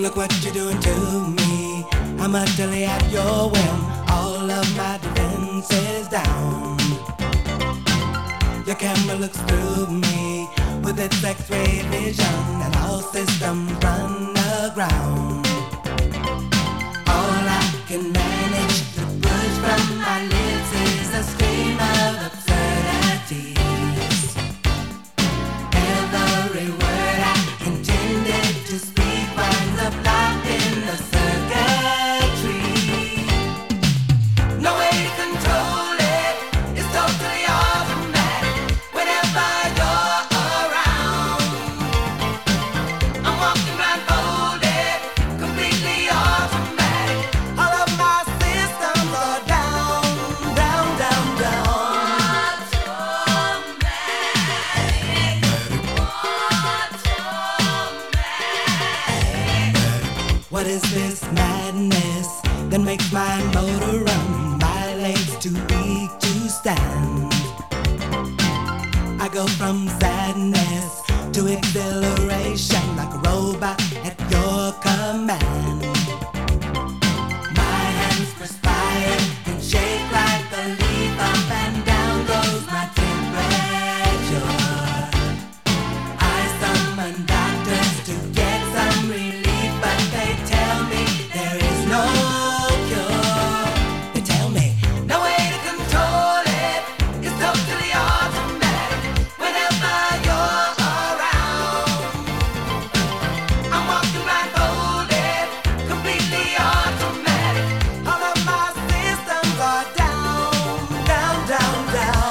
Look what you're doing to me. I'm utterly at your whim. All of my defenses down. Your camera looks through me with its X-ray vision, and all systems run aground. All I can manage to push from my lips is a stream of absurdities. Every word I intended to speak winds up locked in the circuitry. No way to control it, it's totally automatic. Whenever you're around, I'm walking blindfolded, completely automatic. All of my systems are down, down, down, down. What is this madness that makes my motor run? My legs too weak to stand. I go from sadness to exhilaration like a robot at your command. My hands perspire and shake like a leaf. Up and down goes my temperature. I summon doctors to get some relief, but they tell me there is no cure. They tell me no way to control it, it's totally automatic. Whenever you're around, I'm walking blindfolded, completely automatic. All of my systems are down, down, down, down.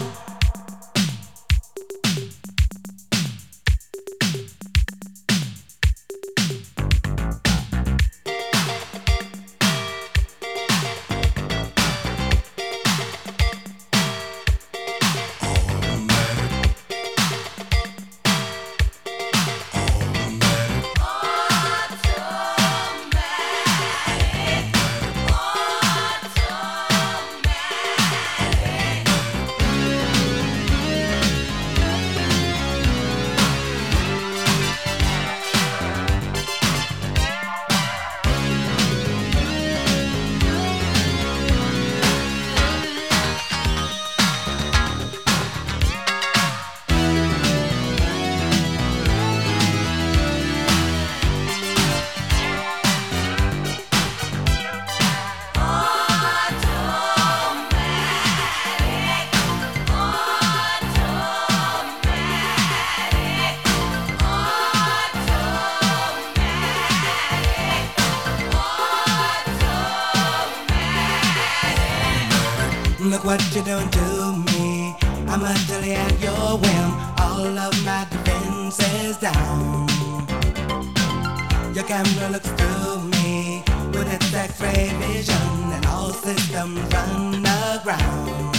Look what you're doing to me. I'm utterly at your whim. All of my defenses down. Your camera looks through me with its X-ray vision, and all systems run aground.